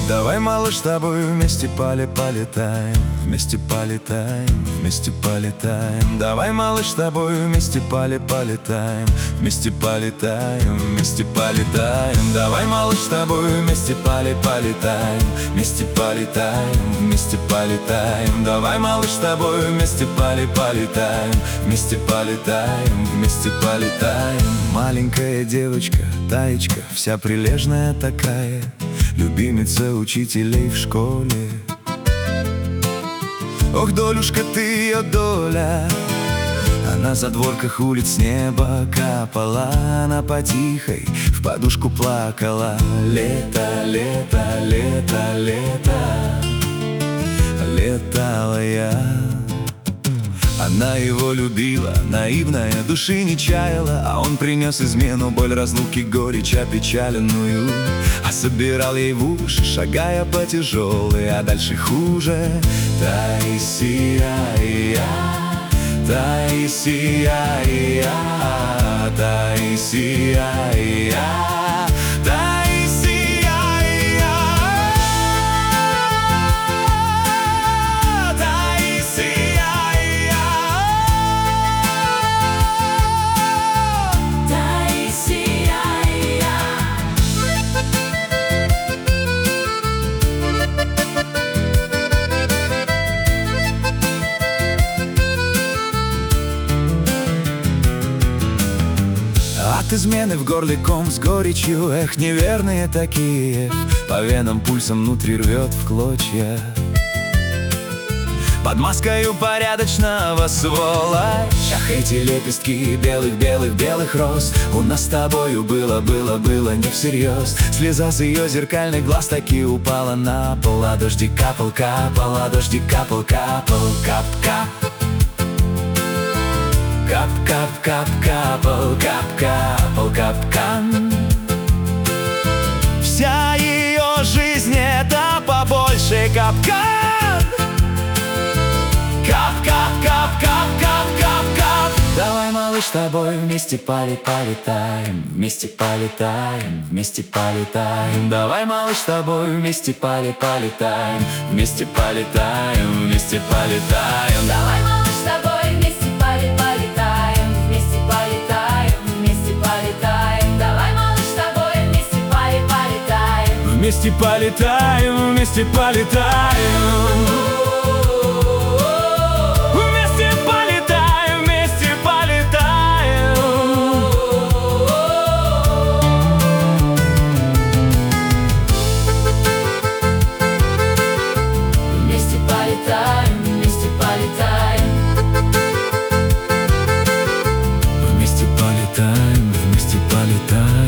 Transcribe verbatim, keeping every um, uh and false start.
Давай, малыш, с тобой вместе поле полетаем, вместе полетаем, вместе полетаем. Давай, малыш, с тобой вместе поле полетаем, вместе полетаем, вместе полетаем. Давай, малыш, с тобой вместе поле полетаем, вместе полетаем, вместе полетаем. Давай, малыш, с тобой вместе поле полетаем, вместе полетаем, вместе полетаем. Маленькая девочка, Таечка, вся прилежная такая, любимица учителей в школе. Ох, долюшка, ты ее доля, а на задворках улиц с неба капала. Она по-тихой в подушку плакала. Лето, лето, лето, лето, летала я. Она его любила, наивная, души не чаяла, а он принес измену, боль разлуки, горечь опечаленную. А собирал ей в уши, шагая по тяжелой, а дальше хуже. Таисия, Таисия, Таисия, Таисия. От измены в горле ком с горечью, эх, неверные такие, по венам пульсом внутри рвет в клочья. Под маскою порядочного сволочь. Ах, эти лепестки белых-белых-белых роз, у нас с тобою было, было, было не всерьез. Слеза с ее зеркальных глаз таки упала на пол, а дождик капал, капал, а дождик капал, капал, кап-кап. Кап-кап-кап, капал, кап-капал, капкан. Вся ее жизнь — это побольше капкан. Кап-кап-кап-кап-кап-кап-кап. Давай, малыш, с тобой вместе поле полетаем, вместе полетаем, вместе полетаем. Давай, малыш, с тобой вместе поле полетаем, вместе полетаем, вместе полетаем. Давай, малыш, с тобой вместе поле полетаем, вместе полетаем, вместе полетаем. Давай, малыш, с тобой вместе поле полетаем, вместе полетаем, вместе полетаем. Вместе полетаем, вместе полетаем.